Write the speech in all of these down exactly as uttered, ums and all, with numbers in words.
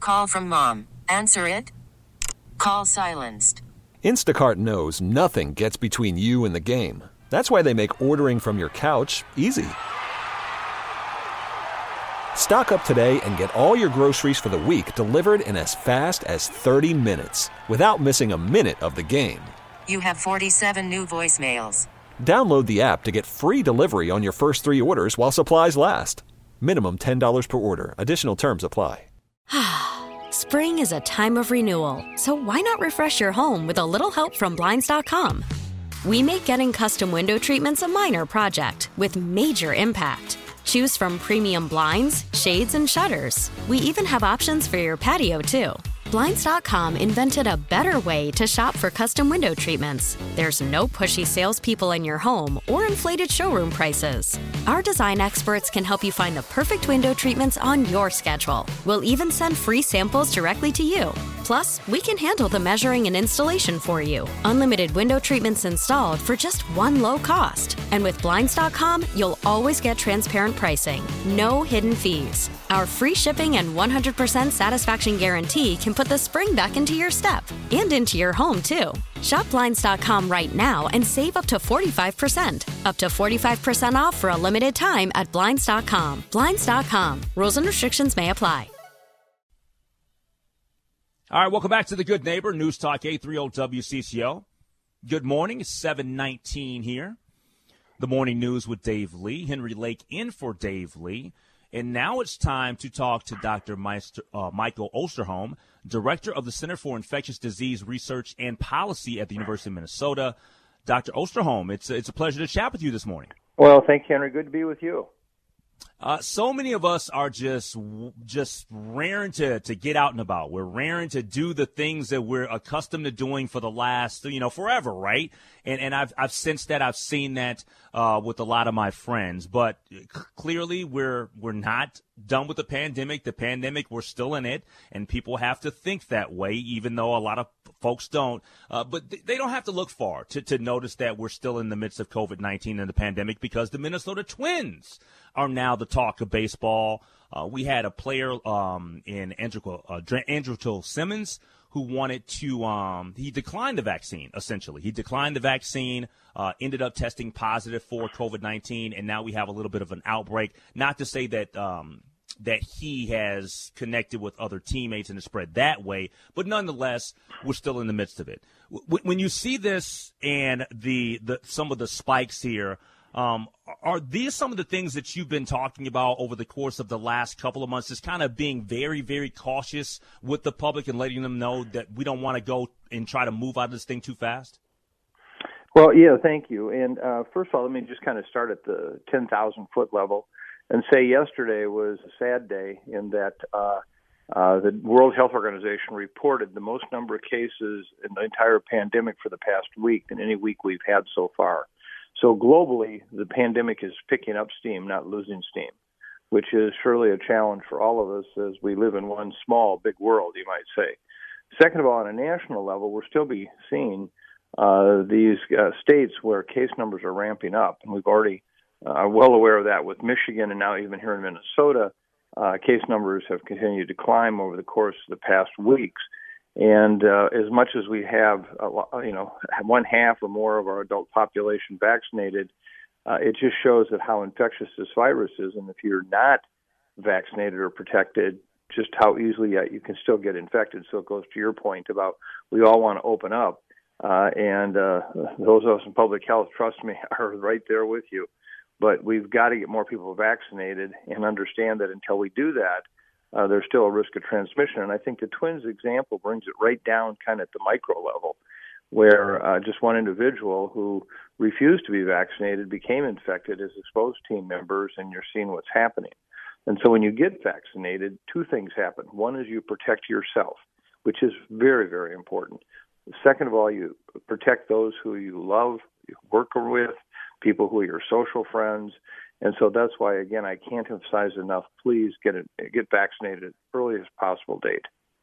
Call from mom. Answer it. Call silenced. Instacart knows nothing gets between you and the game. That's why they make ordering from your couch easy. Stock up today and get all your groceries for the week delivered in as fast as thirty minutes without missing a minute of the game. You have forty-seven new voicemails. Download the app to get free delivery on your first three orders while supplies last. Minimum ten dollars per order. Additional terms apply. Spring is a time of renewal, so why not refresh your home with a little help from Blinds dot com? We make getting custom window treatments a minor project with major impact. Choose from premium blinds, shades, and shutters. We even have options for your patio, too. Blinds dot com invented a better way to shop for custom window treatments. There's no pushy salespeople in your home or inflated showroom prices. Our design experts can help you find the perfect window treatments on your schedule. We'll even send free samples directly to you. Plus, we can handle the measuring and installation for you. Unlimited window treatments installed for just one low cost. And with Blinds dot com, you'll always get transparent pricing. No hidden fees. Our free shipping and one hundred percent satisfaction guarantee can put the spring back into your step and into your home, too. Shop Blinds dot com right now and save up to forty-five percent. Up to forty-five percent off for a limited time at Blinds dot com. Blinds dot com. Rules and restrictions may apply. All right, welcome back to the Good Neighbor, News Talk eight thirty W C C O. Good morning, it's seven nineteen here. The Morning News with Dave Lee. Henry Lake in for Dave Lee. And now it's time to talk to Doctor Meister, uh, Michael Osterholm, Director of the Center for Infectious Disease Research and Policy at the University of Minnesota. Doctor Osterholm, it's, it's a pleasure to chat with you this morning. Well, thank you, Henry. Good to be with you. Uh, so many of us are just just raring to, to get out and about. We're raring to do the things that we're accustomed to doing for the last, you know, forever, right? And and I've I've sensed that, I've seen that uh, with a lot of my friends. But clearly, we're we're not done with the pandemic. The pandemic, we're still in it, and people have to think that way, even though a lot of folks don't. Uh, but th- they don't have to look far to, to notice that we're still in the midst of COVID nineteen and the pandemic, because the Minnesota Twins are now the talk of baseball. Uh, we had a player um, in Andrew, uh, Andrew Simmons who wanted to um, – he declined the vaccine, essentially. He declined the vaccine, uh, ended up testing positive for COVID nineteen, and now we have a little bit of an outbreak. Not to say that um, – that he has connected with other teammates and it's spread that way, but nonetheless, we're still in the midst of it. W- when you see this and the, the some of the spikes here, um, are these some of the things that you've been talking about over the course of the last couple of months, just kind of being very, very cautious with the public and letting them know that we don't want to go and try to move out of this thing too fast? Well, yeah, thank you. And uh, first of all, let me just kind of start at the ten thousand foot level and say yesterday was a sad day in that uh, uh, the World Health Organization reported the most number of cases in the entire pandemic for the past week than any week we've had so far. So globally, the pandemic is picking up steam, not losing steam, which is surely a challenge for all of us as we live in one small, big world, you might say. Second of all, on a national level, we're still be seeing uh, these uh, states where case numbers are ramping up, and we've already Uh, are well aware of that with Michigan, and now even here in Minnesota, uh, case numbers have continued to climb over the course of the past weeks. And uh, as much as we have, uh, you know, one half or more of our adult population vaccinated, uh, it just shows that how infectious this virus is. And if you're not vaccinated or protected, just how easily uh, you can still get infected. So it goes to your point about we all want to open up. Uh, and uh, those of us in public health, trust me, are right there with you. But we've got to get more people vaccinated and understand that until we do that, uh, there's still a risk of transmission. And I think the Twins example brings it right down kind of at the micro level, where uh, just one individual who refused to be vaccinated became infected as exposed team members, and you're seeing what's happening. And so when you get vaccinated, two things happen. One is you protect yourself, which is very, very important. Second of all, you protect those who you love, you work with, people who are your social friends. And so that's why, again, I can't emphasize enough, please get it, get vaccinated at the earliest possible date.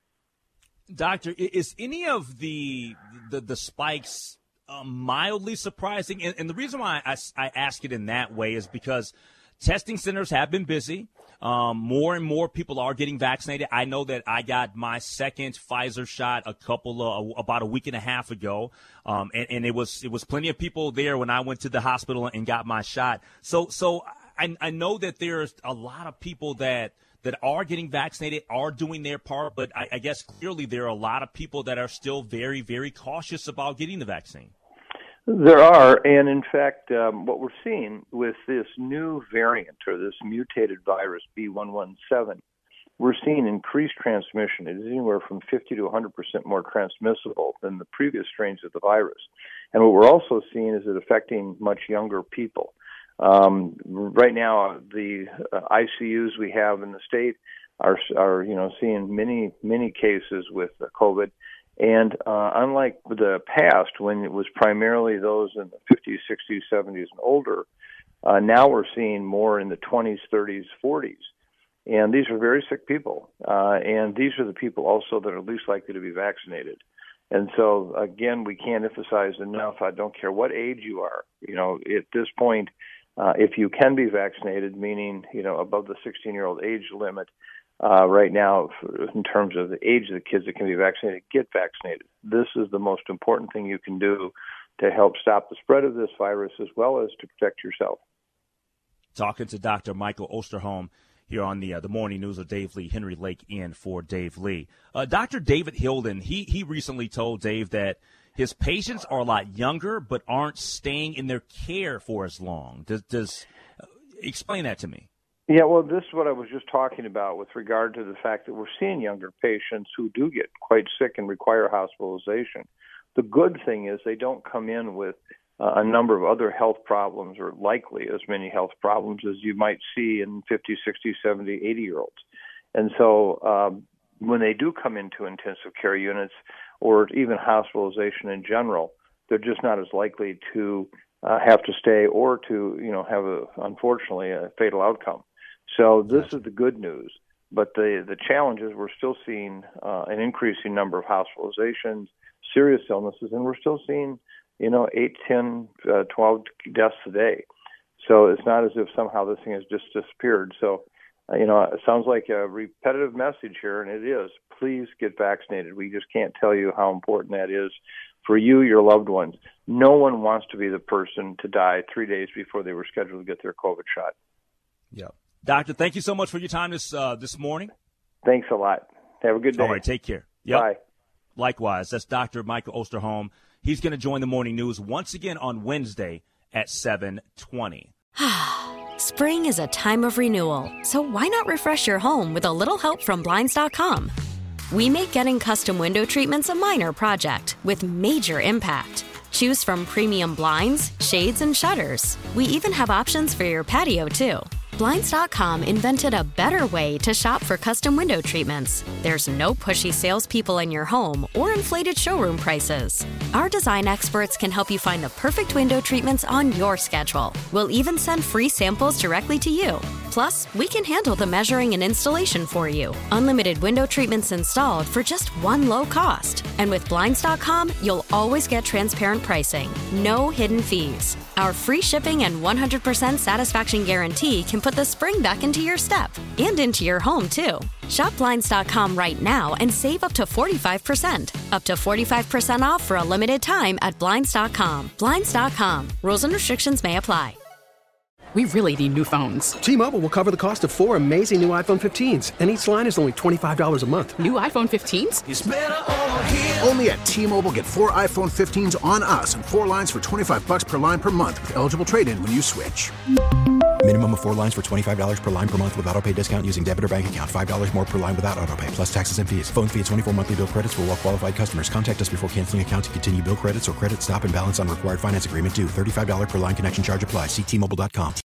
Doctor, is any of the the, the spikes uh, mildly surprising? And, and the reason why I, I ask it in that way is because testing centers have been busy. Um, more and more people are getting vaccinated. I know that I got my second Pfizer shot a couple of, about a week and a half ago. Um, and, and it was, it was plenty of people there when I went to the hospital and got my shot. So, so I, I know that there's a lot of people that, that are getting vaccinated, are doing their part, but I, I guess clearly there are a lot of people that are still very, very cautious about getting the vaccine. There are, and in fact, um, what we're seeing with this new variant or this mutated virus, B one one seven, we're seeing increased transmission. It is anywhere from fifty to one hundred percent more transmissible than the previous strains of the virus. And what we're also seeing is it affecting much younger people. Um, right now, the uh, I C Us we have in the state are, are you know, seeing many, many cases with uh, COVID. And uh, unlike the past, when it was primarily those in the fifties, sixties, seventies, and older, uh, now we're seeing more in the twenties, thirties, forties. And these are very sick people. Uh, and these are the people also that are least likely to be vaccinated. And so, again, we can't emphasize enough, I don't care what age you are. You know, at this point, uh, if you can be vaccinated, meaning, you know, above the sixteen-year-old age limit, Uh, right now, in terms of the age of the kids that can be vaccinated, get vaccinated. This is the most important thing you can do to help stop the spread of this virus as well as to protect yourself. Talking to Doctor Michael Osterholm here on the uh, the Morning News with Dave Lee, Henry Lake in for Dave Lee. Uh, Doctor David Hilden, he, he recently told Dave that his patients are a lot younger but aren't staying in their care for as long. Does, does uh, explain that to me. Yeah, well, this is what I was just talking about with regard to the fact that we're seeing younger patients who do get quite sick and require hospitalization. The good thing is they don't come in with uh, a number of other health problems or likely as many health problems as you might see in fifty, sixty, seventy, eighty-year-olds. And so um, when they do come into intensive care units or even hospitalization in general, they're just not as likely to uh, have to stay or to, you know, have, a, unfortunately, a fatal outcome. So this is the good news, but the, the challenge is we're still seeing uh, an increasing number of hospitalizations, serious illnesses, and we're still seeing, you know, eight, ten, uh, twelve deaths a day. So it's not as if somehow this thing has just disappeared. So, uh, you know, it sounds like a repetitive message here, and it is. Please get vaccinated. We just can't tell you how important that is for you, your loved ones. No one wants to be the person to die three days before they were scheduled to get their COVID shot. Yeah. Doctor, thank you so much for your time this uh, this morning. Thanks a lot. Have a good day. All right, take care. Yep. Bye. Likewise, that's Doctor Michael Osterholm. He's going to join the Morning News once again on Wednesday at seven twenty. Spring is a time of renewal, so why not refresh your home with a little help from Blinds dot com? We make getting custom window treatments a minor project with major impact. Choose from premium blinds, shades, and shutters. We even have options for your patio, too. Blinds dot com invented a better way to shop for custom window treatments. There's no pushy salespeople in your home or inflated showroom prices. Our design experts can help you find the perfect window treatments on your schedule. We'll even send free samples directly to you. Plus, we can handle the measuring and installation for you. Unlimited window treatments installed for just one low cost. And with Blinds dot com, you'll always get transparent pricing. No hidden fees. Our free shipping and one hundred percent satisfaction guarantee can put the spring back into your step and into your home, too. Shop Blinds dot com right now and save up to forty-five percent. Up to forty-five percent off for a limited time at Blinds dot com. Blinds dot com. Rules and restrictions may apply. We really need new phones. T-Mobile will cover the cost of four amazing new iPhone fifteens, and each line is only twenty-five dollars a month. New iPhone fifteens? It's better over here. Only at T-Mobile, get four iPhone fifteens on us and four lines for twenty-five dollars per line per month with eligible trade-in when you switch. Minimum of four lines for twenty-five dollars per line per month with autopay discount using debit or bank account. five dollars more per line without autopay, plus taxes and fees. Phone fee at twenty-four monthly bill credits for well-qualified customers. Contact us before canceling account to continue bill credits or credit stop and balance on required finance agreement due. thirty-five dollars per line connection charge applies. See T Mobile dot com.